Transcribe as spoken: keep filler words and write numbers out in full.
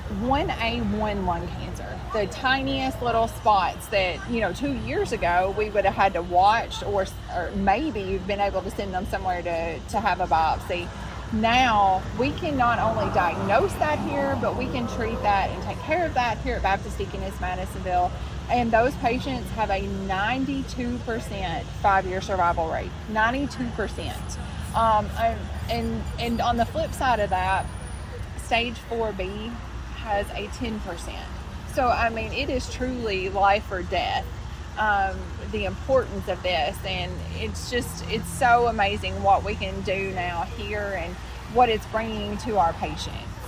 one A one lung cancer, the tiniest little spots that, you know, two years ago we would have had to watch, or, or maybe been able to send them somewhere to, to have a biopsy. Now we can not only diagnose that here, but we can treat that and take care of that here at Baptist Deaconess Madisonville. And those patients have a ninety-two percent five-year survival rate, ninety-two percent. Um, and, and on the flip side of that, stage four B has a ten percent. So, I mean, it is truly life or death, um, the importance of this. And it's just, it's so amazing what we can do now here and what it's bringing to our patients.